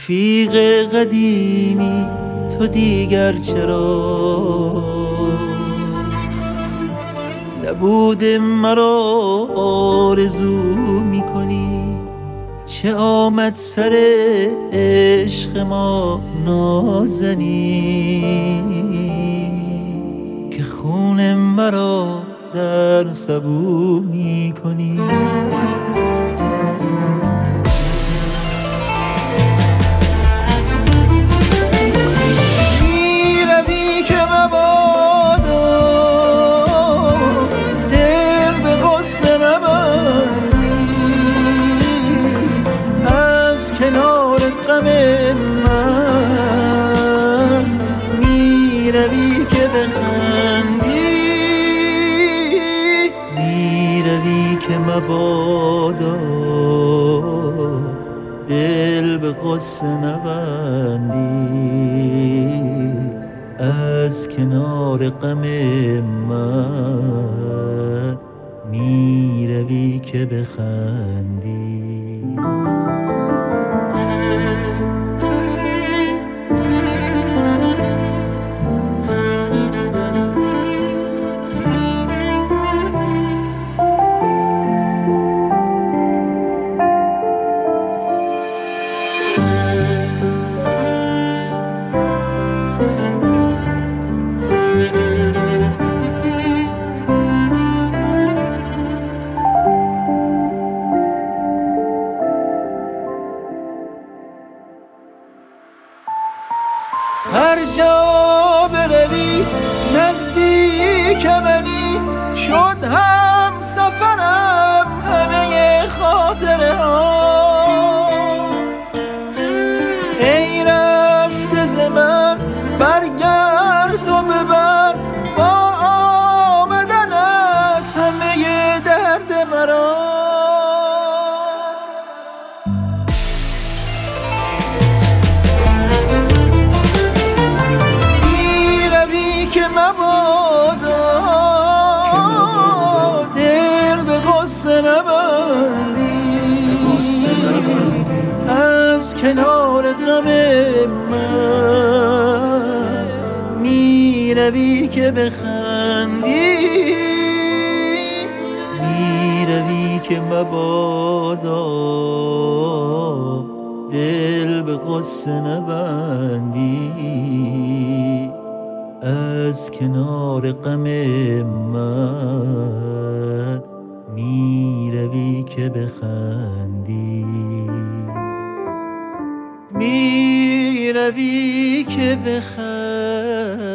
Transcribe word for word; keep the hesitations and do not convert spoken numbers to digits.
رفیق قدیمی تو دیگر چرا نبود مرا آرزو میکنی؟ چه آمد سر عشق ما نازنی که خون مرا در سبو میکنی؟ میروی که بخندی، میروی که مبادا دل به غصه نبندی از کنار غم من، میروی که بخندی. هر جا بروی نزدیک منی، شد هم سفرم همه خاطره ها. ای رفته ز من برگرد و ببر با آمدنت همه درد مرا. مبادا دل به غصه نبندی از کنار غم من، میروی که بخندی، میروی که مبادا دل به غصه نبندی از کنار غم من، میروی که بخندی، میروی که بخندی.